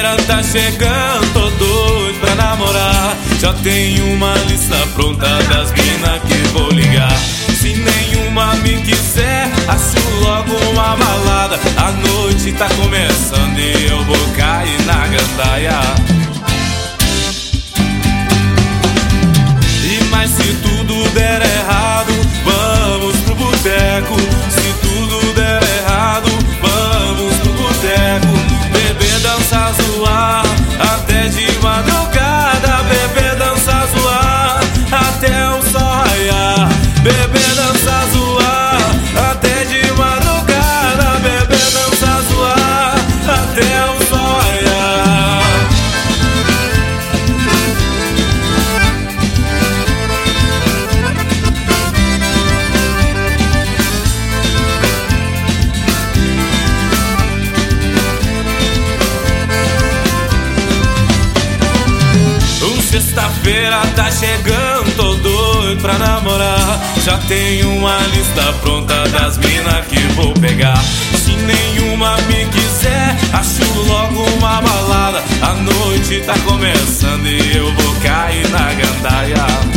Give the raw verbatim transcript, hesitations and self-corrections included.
sexta-feira tá chegando, tô doido pra namorar. Já tenho uma lista pronta das mina que vou ligar. Se nenhuma me quiser, acho logo uma balada. A noite tá começando e eu vou cair na gandaia. E mas se tudo der errado, vamos pro boteco. Se tudo der errado, vamos pro boteco. Beber, dançar, zoar até de madrugada. Beber, dançar, zoar até o sol raiar. Beber, dançar, zoar até de madrugada. Beber, dançar, zoar até o sol raiar. Sexta-feira tá chegando, tô doido pra namorar. Já tenho uma lista pronta das mina que vou pegar. Se nenhuma me quiser, acho logo uma balada. A noite tá começando e eu vou cair na gandaia.